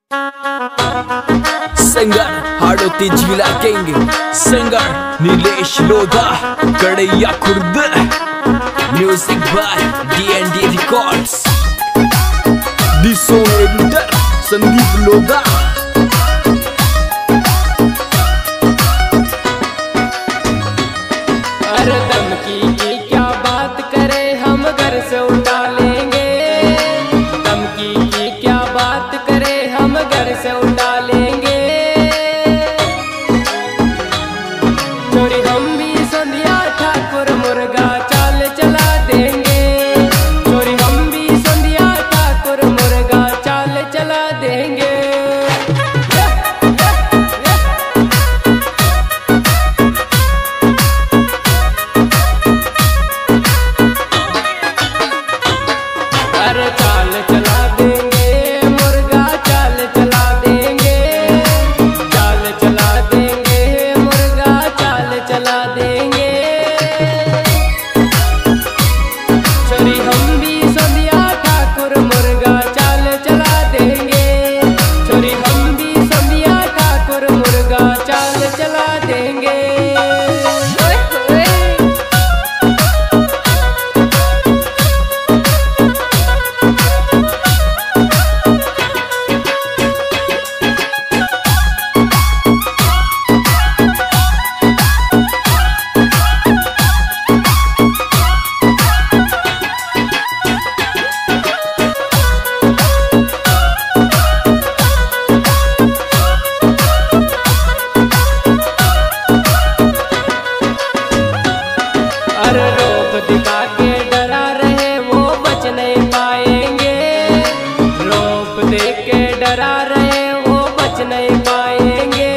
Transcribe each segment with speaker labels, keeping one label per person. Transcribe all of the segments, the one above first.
Speaker 1: Singer Hadoti जिला king singer Nilesh Lodha Kadaiya Khurd music by D&D records the song editor Sandeep Lodha.
Speaker 2: अरे धमकी की क्या बात करें हम घर से उठा लेंगे, धमकी की क्या बात करें हम घर से उठा लेंगे। चोरी हम भी संध्या ठाकुर मुर्गा चाल चला देंगे, चोरी हम भी संध्या ठाकुर मुर्गा चाल चला देंगे। अरे चाल चला देंगे मुर्गा चाल चला देंगे, चाल चला देंगे मुर्गा चाल चला देंगे। चोरी हम भी संध्या ठाकुर मुर्गा चाल चला देंगे, चोरी हम भी संध्या ठाकुर मुर्गा चाल चला देंगे। अरे रोप दिखा के डरा रहे वो बच नहीं पाएंगे, रोप दे के डरा रहे वो बच नहीं पाएंगे।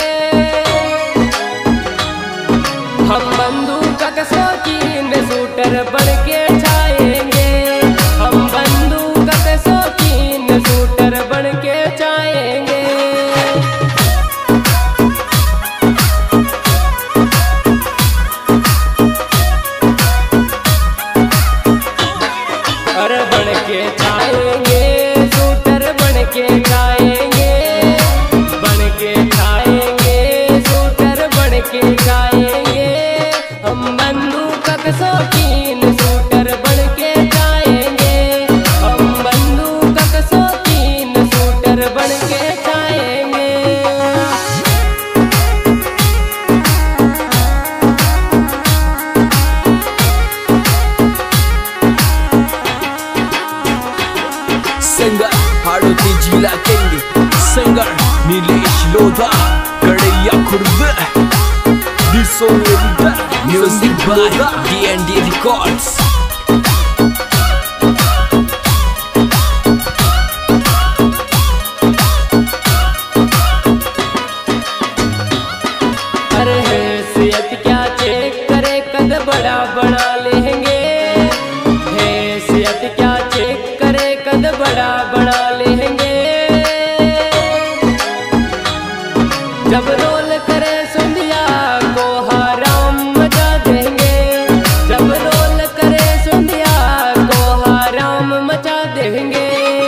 Speaker 2: हम बंदूक का शौकीन शूटर बन के छाएंगे, हम बंदूक का शौकीन शूटर बन के छाएंगे। अरे बन के खाएंगे शूटर बन के खाएंगे, बन के खाएंगे शूटर बन के खाएंगे। हम बंदूक का शौकीन शूटर बन के खाएंगे, हम बंदूक का शौकीन शूटर बन के खाएंगे।
Speaker 1: सिंगर हाडोती जिला king singer Nilesh Lodha Kadaiya Khurd the song editor music by D&D records.
Speaker 2: अरे हैसियत क्या चेक करे कद बड़ा बना लेंगे, हैसियत क्या चेक करे कद बड़ा बना लेंगे। जब रोल करे संध्या को हराम मचा देंगे, जब रोल करे संध्या को हराम मचा देंगे।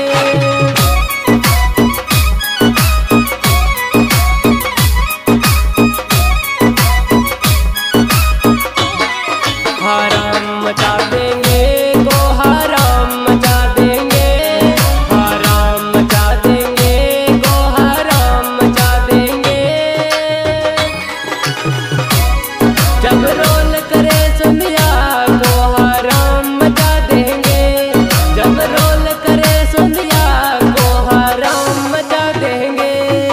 Speaker 2: हराम मचा देंगे को हराम मचा देंगे, हराम मचा देंगे को हराम मचा देंगे। जब रोल करे संध्या को हराम मचा देंगे, जब रोल करे संध्या को हराम मचा देंगे।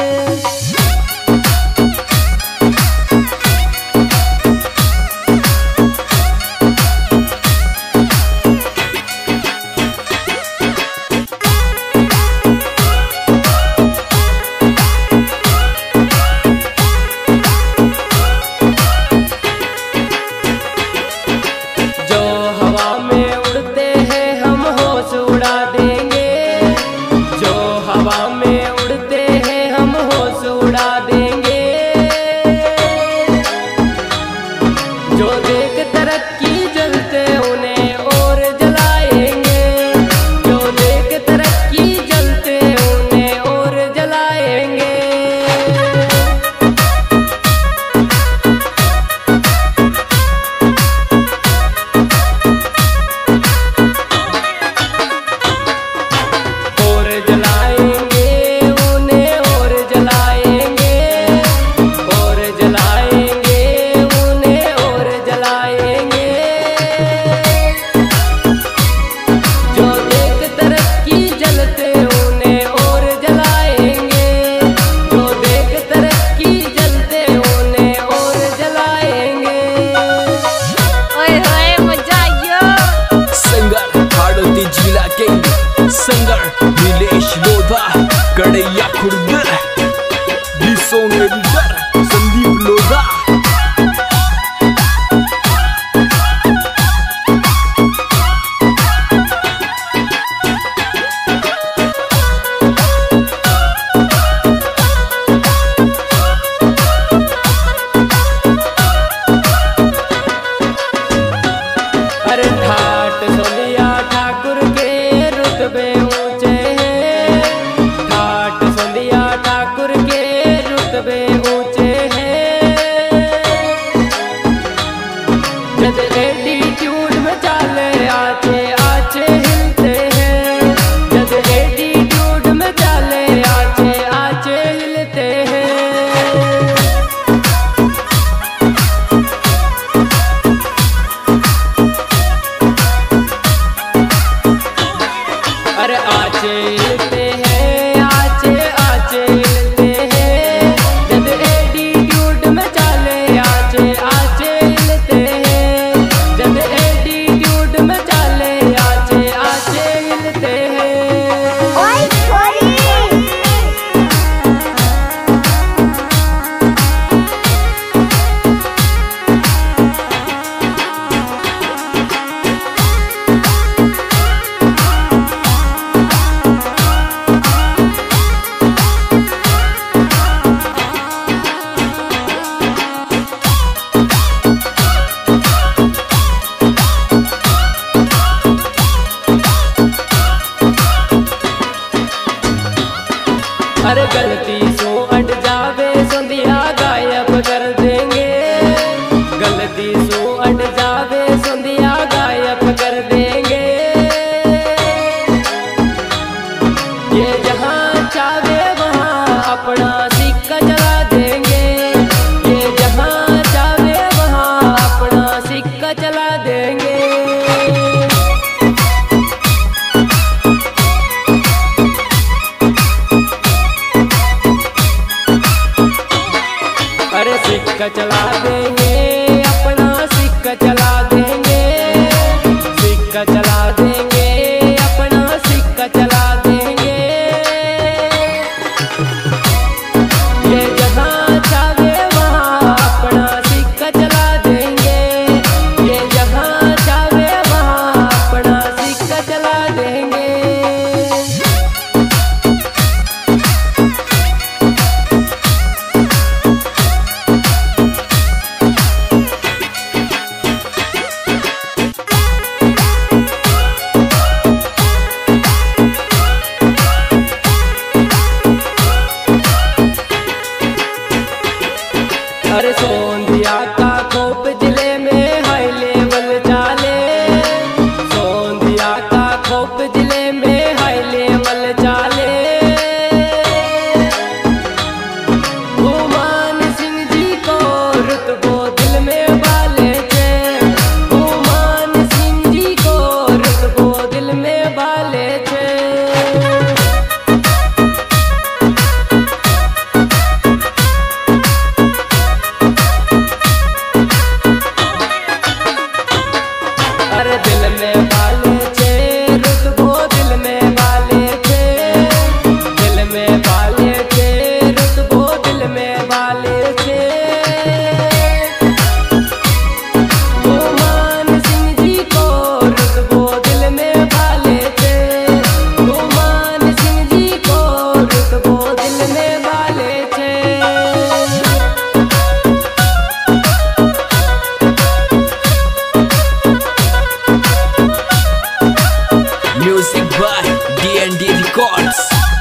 Speaker 2: जो हवा में उड़ते हैं हम होश उड़ा देंगे, जो हवा में उड़ते हैं हम होश उड़ा देंगे। जो देख तरक्की जलते उन्हें और जलाएंगे, जो देख तरक्की जलते उन्हें और जलाएंगे।
Speaker 1: Kadaiya Khurd the song editor Sandeep Lodha.
Speaker 2: अरे ठाट सोनिया ठाकुर के रुतबे ऊंचे हैं, ठाट सोनिया ठाकुर के रुतबे ऊंचे हैं। जब एटीट्यूड में चाले आचे आचे हिलते हैं, जब एटीट्यूड में चाले आचे आचे हिलते हैं। अरे आचे हिलते हैं, आचे आचे हिलते हैं, जब एटीट्यूड में चाले आचे आचे हिलते हैं, जब एटीट्यूड में चाले आचे आचे हिलते हैं। अरे गलती सो अट जावे संधिया गायब कर देंगे, गलती सो अट जावे संधिया गायब कर देंगे। ये जहाँ चाहे वहाँ अपना सिक्का चला देंगे, ये जहाँ चाहे वहाँ अपना सिक्का चला देंगे। अरे सिक्का चला देंगे, अपना सिक्का चला देंगे, सिक्का चला देंगे, अपना सिक्का चला देंगे। ये जहाँ चाहे वहाँ अपना सिक्का चला देंगे, ये जहाँ चाहे वहाँ अपना सिक्का चला देंगे। अरे सोंधिया का खोप जिले में हाई लेवल चाले, सोंधिया का खोप जिले में हाई लेवल चाले। गुमान सिंह जी को रुतबो दिल में बाले थे, गुमान सिंह जी को रुतबो दिल में बाले थे। अरे दिल में बाले थे, रुतबो दिल में बाले थे, दिल में बाले थे, रुतबो दिल में बाले थे। गुमान सिंह जी को रुतबो दिल में बाले थे, गुमान सिंह जी को रुतबो दिल में बाले थे।
Speaker 1: Music by D&D records.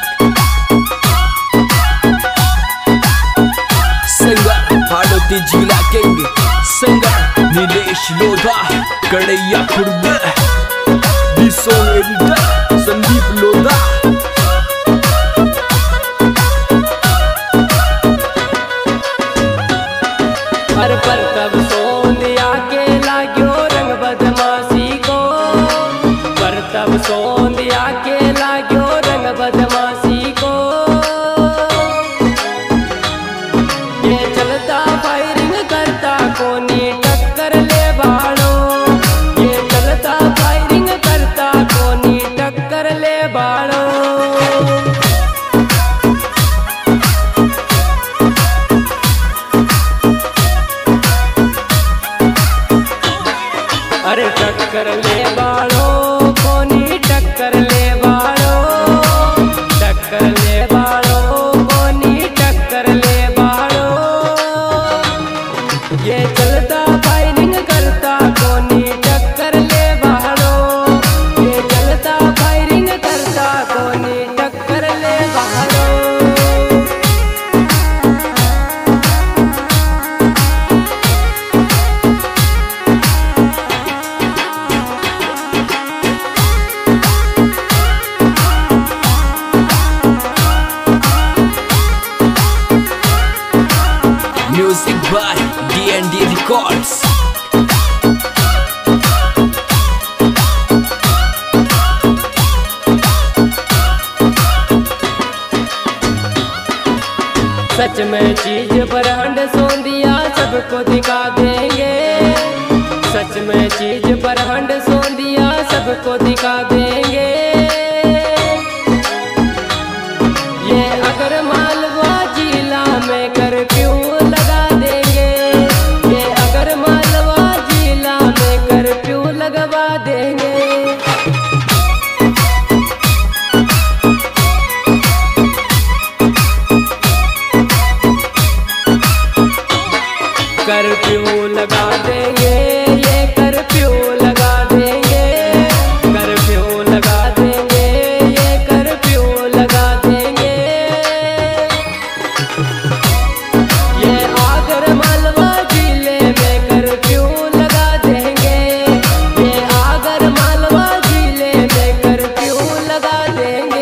Speaker 1: Singer Hadoti जिला king, singer Nilesh Lodha, Kadaiya Khurd the song editor Sandeep Lodha.
Speaker 2: अरे पर तब सोंधिया के लाग्यो रंग बदमाशी को, पर तब सोंधिया के लाग्यो रंग बदमाशी को। ये चलता फायरिंग करता कोनी टक्कर ले बाड़ो, ये चलता फायरिंग करता कोनी टक्कर ले बाड़ो कोनी टक्कर ले बाड़ो, टक्कर ले बाड़ो कोनी टक्कर ले बाड़ो। ये चलता फायरिंग करता कोनी टक्कर ले बाड़ो, ये चलता फायरिंग करता कोनी टक्कर ले बाड़ो।
Speaker 1: Music by D&D Records.
Speaker 2: सच में चीज पर हंड सोंदिया सबको दिखा देंगे, सच में चीज पर हंड सोंदिया सबको दिखा देंगे। ये अगर मालवा जिला में कर्फ्यू लगा देंगे, ये अगर मालवा जिला में कर्फ्यू लगवा देंगे। कर्फ्यू लगा देंगे, ये कर्फ्यू लगा देंगे, कर्फ्यू लगा देंगे, ये कर्फ्यू लगा देंगे। ये आगर मालवा जिले में कर्फ्यू लगा देंगे, ये आगर मालवा जिले में कर्फ्यू लगा देंगे।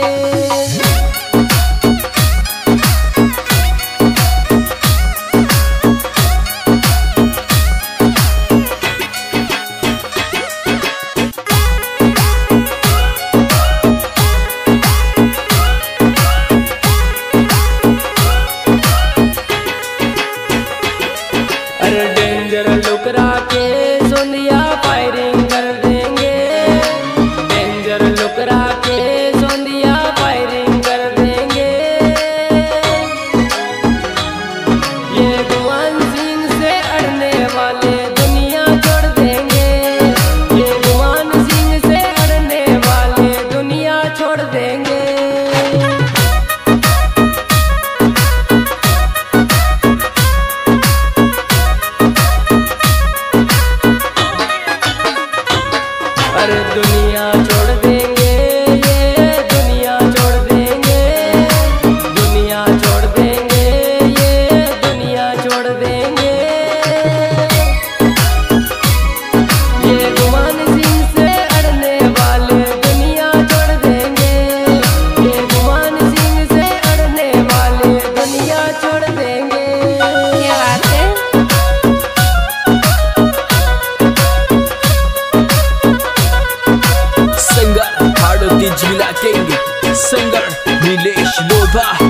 Speaker 2: अरे डेंजर लुकरा के सोंदिया फायरिंग कर देंगे, डेंजर लुकरा के सोंदिया फायरिंग कर देंगे। ये गुमान सिंह से अड़ने वाले दुनिया छोड़ देंगे, ये गुमान सिंह से अड़ने वाले दुनिया छोड़ देंगे। अरे दुनिया छोड़ देंगे, ये दुनिया छोड़ देंगे, दुनिया छोड़ देंगे, ये दुनिया छोड़ देंगे। ये गुमान सिंह से अड़ने वाले दुनिया छोड़ देंगे, ये गुमान सिंह से अड़ने वाले दुनिया छोड़ देंगे। क्या बात है?
Speaker 1: Singer Haruti Jila King, singer Nilesh Lodha.